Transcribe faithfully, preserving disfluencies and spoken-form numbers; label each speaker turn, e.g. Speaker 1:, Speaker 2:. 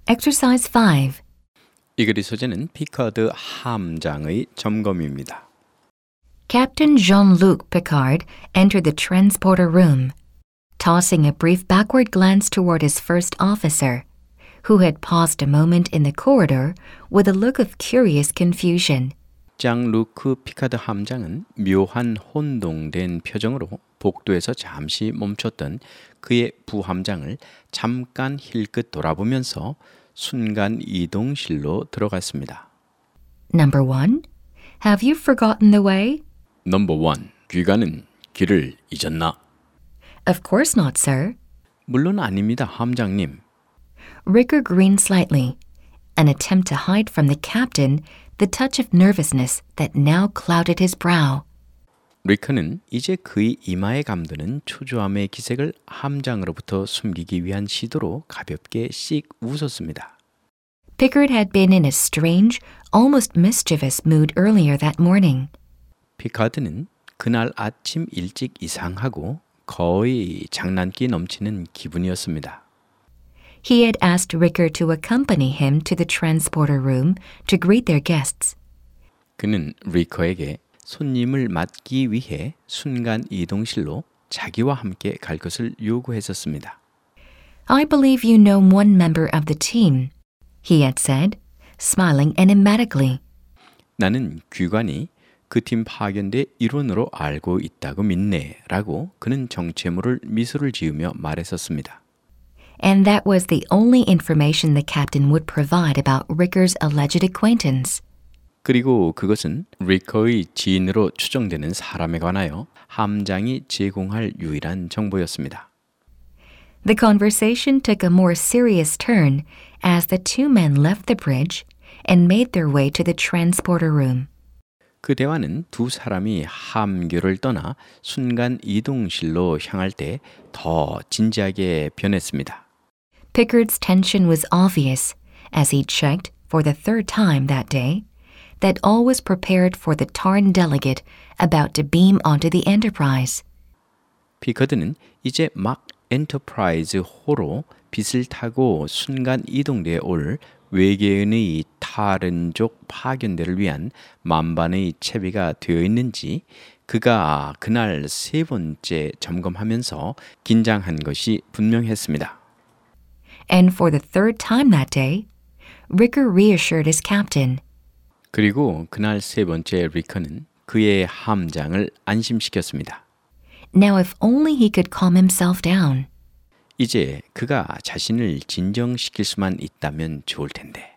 Speaker 1: Exercise five.
Speaker 2: 이 글의 소재는 피커드 함장의 점검입니다.
Speaker 1: Captain Jean-Luc Picard entered the transporter room, tossing a brief backward glance toward his first officer, who had paused a moment in the corridor with a look of curious confusion.
Speaker 2: 장 루크 피카드 함장은 묘한 혼동된 표정으로 복도에서 잠시 멈췄던 그의 부함장을 잠깐 힐끗 돌아보면서 순간 이동실로 들어갔습니다.
Speaker 1: Number one, have you forgotten the way?
Speaker 2: 넘버 원, 귀가는 길을 잊었나?
Speaker 1: Of course not, sir.
Speaker 2: 물론 아닙니다, 함장님.
Speaker 1: Ricker grinned slightly, an attempt to hide from the captain the touch of nervousness that now clouded his brow.
Speaker 2: 리커는 이제 그의 이마에 감도는 초조함의 기색을 함장으로부터 숨기기 위한 시도로 가볍게 씩 웃었습니다.
Speaker 1: Pickard had been in a strange, almost mischievous mood earlier that morning.
Speaker 2: 피카드는 그날 아침 일찍 이상하고 거의 장난기 넘치는 기분이었습니다.
Speaker 1: He had asked Ricker to accompany him to the transporter room to greet their guests.
Speaker 2: 그는 리커에게 손님을 맞기 위해 순간 이동실로 자기와 함께 갈 것을 요구했었습니다.
Speaker 1: I believe you know one member of the team, he had said, smiling enigmatically.
Speaker 2: 나는 귀관이 그 팀 파견대 일원으로 알고 있다고 믿네 라고 그는 정체모를 미소를 지으며 말했었습니다.
Speaker 1: And that was the only information the captain would provide about Ricker's alleged acquaintance.
Speaker 2: 그리고 그것은 리커의 지인으로 추정되는 사람에 관하여 함장이 제공할 유일한 정보였습니다.
Speaker 1: The conversation took a more serious turn as the two men left the bridge and made their way to the transporter room.
Speaker 2: 그 대화는 두 사람이 함교를 떠나 순간 이동실로 향할 때 더 진지하게 변했습니다.
Speaker 1: Pickard's tension was obvious as he checked for the third time that day that all was prepared for the Tarn delegate about to beam onto the Enterprise.
Speaker 2: 피커드는 이제 막 엔터프라이즈 호로 빛을 타고 순간 이동대에 올 외계인의 타른족 파견대를 위한 만반의 채비가 되어 있는지 그가 그날 세 번째 점검하면서 긴장한 것이 분명했습니다.
Speaker 1: And for the third time that day, Ricker reassured his captain.
Speaker 2: 그리고 그날 세 번째 리커는 그의 함장을 안심시켰습니다.
Speaker 1: Now if only he could calm himself down.
Speaker 2: 이제 그가 자신을 진정시킬 수만 있다면 좋을 텐데.